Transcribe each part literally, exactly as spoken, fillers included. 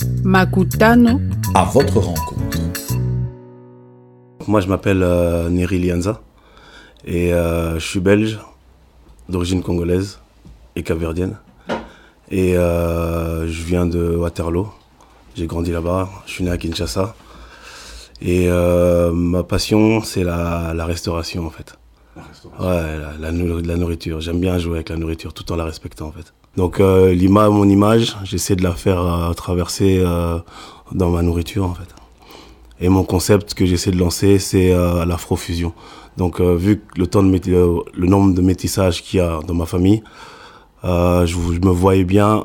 Makutano. À votre rencontre. Moi, je m'appelle euh, Neri Lianza et euh, je suis belge, d'origine congolaise et capverdienne. Et euh, je viens de Waterloo. J'ai grandi là-bas. Je suis né à Kinshasa. Et euh, ma passion, c'est la, la restauration, en fait. La restauration. Ouais, la, la, la nourriture. J'aime bien jouer avec la nourriture tout en la respectant, en fait. Donc, euh, l'ima, mon image, j'essaie de la faire euh, traverser euh, dans ma nourriture, en fait. Et mon concept que j'essaie de lancer, c'est euh, l'afrofusion. Donc, euh, vu que le, temps de métis- euh, le nombre de métissages qu'il y a dans ma famille, euh, je, je me voyais bien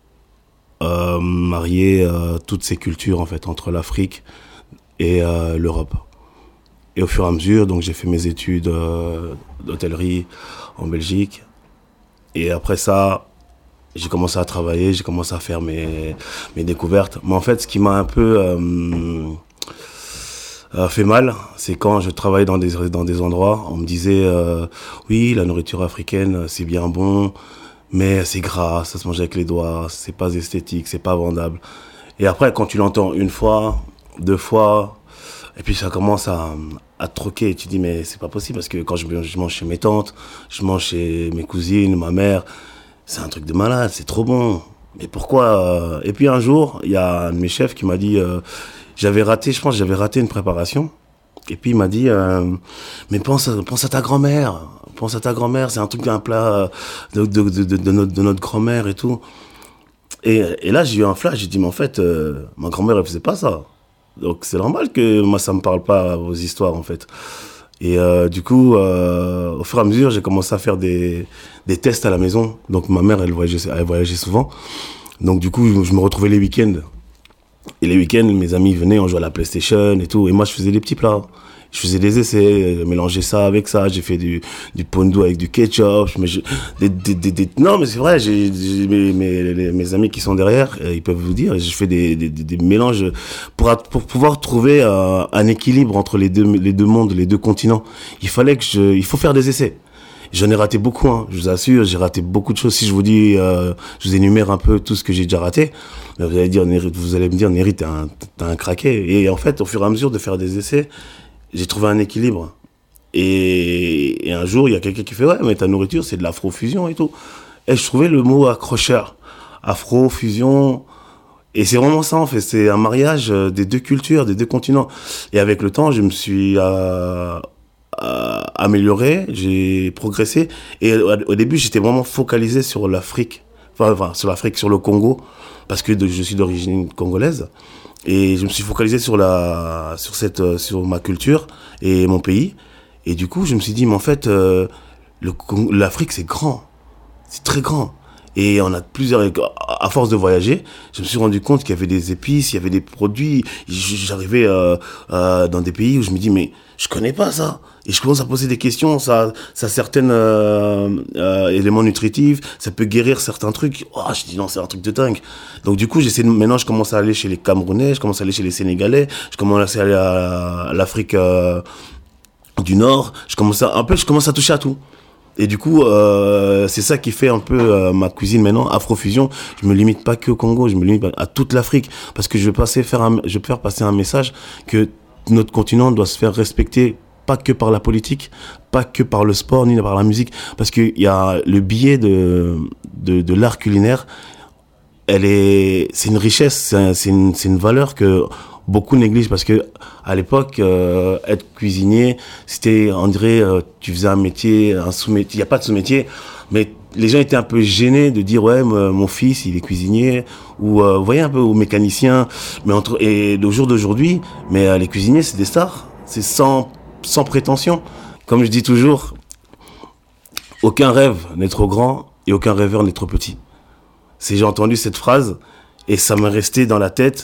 euh, marier euh, toutes ces cultures, en fait, entre l'Afrique et euh, l'Europe. Et au fur et à mesure, donc, j'ai fait mes études euh, d'hôtellerie en Belgique. Et après ça, j'ai commencé à travailler, j'ai commencé à faire mes, mes découvertes. Mais en fait, ce qui m'a un peu euh, euh, fait mal, c'est quand je travaillais dans des, dans des endroits, on me disait euh, oui, la nourriture africaine, c'est bien bon, mais c'est gras, ça se mange avec les doigts, c'est pas esthétique, c'est pas vendable. Et après, quand tu l'entends une fois, deux fois, et puis ça commence à, à te troquer, tu te dis mais c'est pas possible, parce que quand je, je mange chez mes tantes, je mange chez mes cousines, ma mère, c'est un truc de malade, c'est trop bon. Mais pourquoi? Et puis un jour, il y a un de mes chefs qui m'a dit, euh, j'avais raté, je pense, j'avais raté une préparation. Et puis il m'a dit, euh, mais pense, à- pense à ta grand-mère, pense à ta grand-mère, c'est un truc, un plat de, de, de, de, de notre, de notre grand-mère et tout. Et, et là, j'ai eu un flash, j'ai dit, mais en fait, euh, ma grand-mère, elle faisait pas ça. Donc c'est normal que moi, ça me parle pas vos histoires, en fait. Et euh, du coup, euh, au fur et à mesure, j'ai commencé à faire des, des tests à la maison. Donc ma mère, elle voyageait, elle voyageait souvent. Donc du coup, je me retrouvais les week-ends. Et les week-ends, mes amis venaient, on jouait à la PlayStation et tout. Et moi, je faisais des petits plats. Je faisais des essais, je mélangeais ça avec ça. J'ai fait du, du pondu avec du ketchup. Je, mets- je- des, des, des, des- non, mais c'est vrai, j'ai, j'ai mes, mes, les- mes amis qui sont derrière, euh, ils peuvent vous dire. Je fais des, des, des, des mélanges pour, att- pour pouvoir trouver euh, un équilibre entre les deux, les deux mondes, les deux continents. Il fallait que je, il faut faire des essais. J'en ai raté beaucoup, hein, je vous assure, j'ai raté beaucoup de choses. Si je vous dis, euh, je vous énumère un peu tout ce que j'ai déjà raté, ben vous allez dire, Néry- vous allez me dire, Néry, t'es un, t'es un craqué. Et en fait, au fur et à mesure de faire des essais, j'ai trouvé un équilibre. Et, et un jour, il y a quelqu'un qui fait, ouais, mais ta nourriture, c'est de l'afrofusion et tout. Et je trouvais le mot accrocheur. Afrofusion. Et c'est vraiment ça, en fait. C'est un mariage euh, des deux cultures, des deux continents. Et avec le temps, je me suis euh, euh, amélioré, j'ai progressé. Et au, au début, j'étais vraiment focalisé sur l'Afrique. Enfin, enfin, sur l'Afrique, sur le Congo. Parce que de- je suis d'origine congolaise. Et je me suis focalisé sur la, sur cette, euh, sur ma culture et mon pays. Et du coup, je me suis dit, mais en fait, euh, le Con- l'Afrique, c'est grand. C'est très grand. Et on a plusieurs, à force de voyager, je me suis rendu compte qu'il y avait des épices, il y avait des produits. J- J'arrivais euh, euh, dans des pays où je me dis, mais je connais pas ça. Et je commence à poser des questions, ça, ça a certains euh, euh, éléments nutritifs, ça peut guérir certains trucs. Oh, je dis non, c'est un truc de dingue. Donc du coup, j'essaie de, maintenant, je commence à aller chez les Camerounais, je commence à aller chez les Sénégalais, je commence à aller à, à l'Afrique euh, du Nord. Je commence à, un peu, je commence à toucher à tout. Et du coup, euh, c'est ça qui fait un peu euh, ma cuisine maintenant, Afrofusion. Je me limite pas que au Congo, je me limite à toute l'Afrique, parce que je veux passer, faire un, je veux faire passer un message que notre continent doit se faire respecter, pas que par la politique, pas que par le sport ni par la musique, parce qu'il y a le biais de de, de l'art culinaire. Elle est, c'est une richesse, c'est, un- c'est une, c'est une valeur que beaucoup négligent, parce que à l'époque, euh, être cuisinier, c'était, on dirait, euh, tu faisais un métier, un sous-métier. Il n'y a pas de sous-métier, mais les gens étaient un peu gênés de dire, ouais, moi, mon fils, il est cuisinier, ou euh, vous voyez un peu, ou mécanicien. Mais entre, et au jour d'aujourd'hui, mais euh, les cuisiniers, c'est des stars, c'est sans, sans prétention. Comme je dis toujours, aucun rêve n'est trop grand et aucun rêveur n'est trop petit. C'est, j'ai entendu cette phrase et ça m'est resté dans la tête,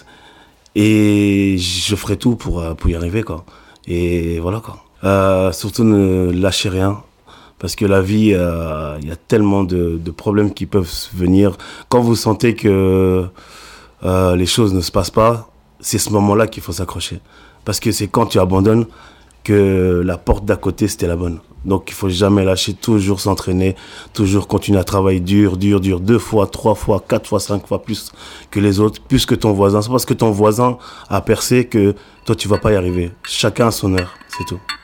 et je ferai tout pour, euh, pour y arriver, quoi. Et voilà, quoi. Euh, surtout ne lâchez rien, parce que la vie, euh, il y a tellement de, de problèmes qui peuvent venir. Quand vous sentez que euh, les choses ne se passent pas, c'est ce moment-là qu'il faut s'accrocher. Parce que c'est quand tu abandonnes que la porte d'à côté, c'était la bonne. Donc il faut jamais lâcher, toujours s'entraîner, toujours continuer à travailler dur, dur, dur, deux fois, trois fois, quatre fois, cinq fois plus que les autres, plus que ton voisin. C'est parce que ton voisin a percé que toi tu vas pas y arriver. Chacun a son heure, c'est tout.